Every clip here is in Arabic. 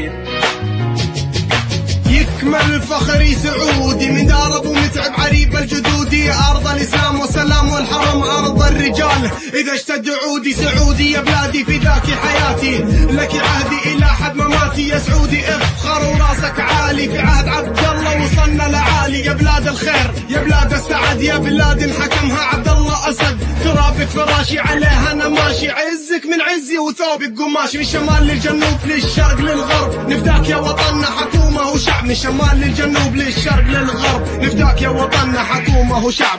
جدادي. يكمل فخري سعودي من دار ابو متعب عريب الجدودي، ارض الاسلام والسلام والحرم ارض الرجال، اذا اشتد عودي سعودي يا بلادي فداك حياتي، لك عهدي الى حد مماتي يا سعودي، افخر وراسك عالي، في عهد عبد الله وصلنا لعالي، يا بلاد الخير يا بلاد السعد، يا بلاد حكمها عبد الله اسد، ترابك فراشي عليها انا ماشي، عزك من عزي وثوبك قماشي، من الشمال للجنوب للشرق للغرب، نفداك يا وطننا حكومه وشعب، من الشمال للجنوب للشرق للغرب، نفداك يا وطننا حكومه وشعب.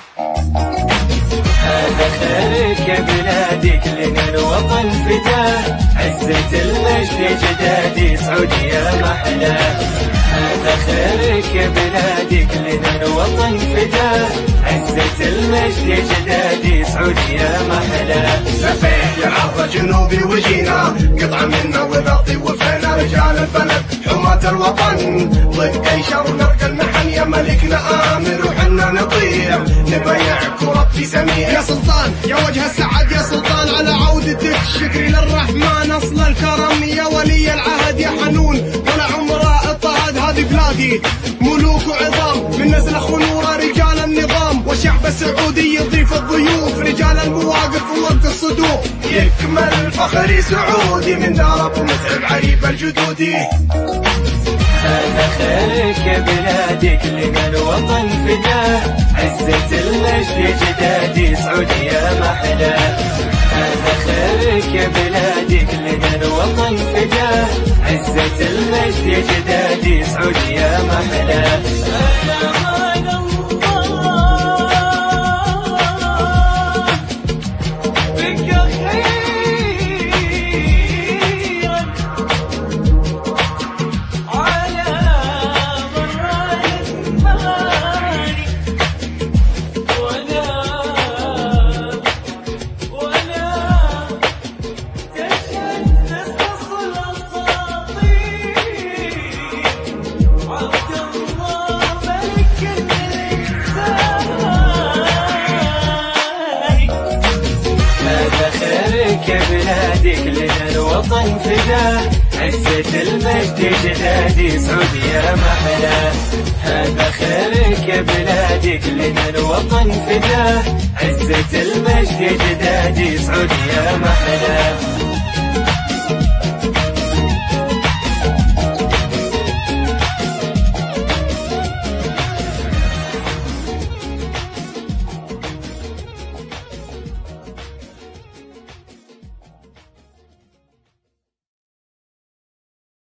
هذا خيرك يا بلادي كلنا الوطن فداه، عزة المجد جدادي سعودي يا محلاه. هذا خيرك يا بلادي كلنا الوطن فداه، عزة المجد جدادي سعودي يا محلاه. لفيت عرض جنوبي وجينا قطعة منا وباقي وفينا، رجال البلد حماة الوطن ضد اي شر نرقى المحن، يا ملكنا امر وحنا نطيع نبايعك وربي سميع، يا سلطان يا وجه السعد يا سلطان على عودتك، شكري للرحمن اصل الكرم، يا ولي العهد يا حنون ولا عمره اضطهد، هذه بلادي ملوك وعظام من نسل خنوره رجال النظام، والشعب السعودي يضيف الضيوف رجال المواقف ووقت الصدوق، يكمل فخري سعودي من دار ابو متعب عريب الجدودي. هذا خيرك يا بلادي كلنا الوطن فداه، عزة المجد جدادي سعودي يا محلاه. هذا خيرك يا بلادي كلنا الوطن فداه، عزة المجد جدادي سعودي يا محلاه. يا بلادي كلنا الوطن فداه، عزة المجد جدادي سعودي يا محلاه. هذا خيرك يا بلادي كلنا الوطن فداه، عزة المجد جدادي سعودي يا محلاه.